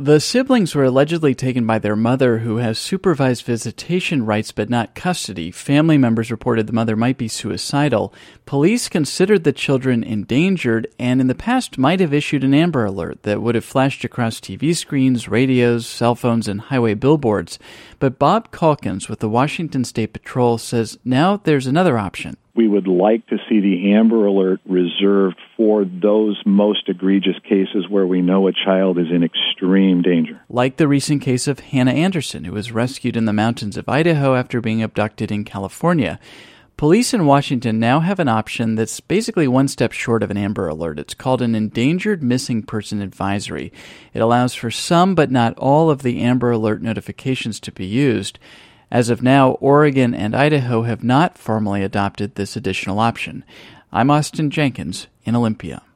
the siblings were allegedly taken by their mother, who has supervised visitation rights but not custody. Family members reported the mother might be suicidal. Police considered the children endangered and in the past might have issued an Amber Alert that would have flashed across TV screens, radios, cell phones, and highway billboards. But Bob Calkins with the Washington State Patrol says now there's another option. We would like to see the Amber Alert reserved for those most egregious cases where we know a child is in extreme danger. Like the recent case of Hannah Anderson, who was rescued in the mountains of Idaho after being abducted in California. Police in Washington now have an option that's basically one step short of an Amber Alert. It's called an Endangered Missing Person Advisory. It allows for some but not all of the Amber Alert notifications to be used. As of now, Oregon and Idaho have not formally adopted this additional option. I'm Austin Jenkins in Olympia.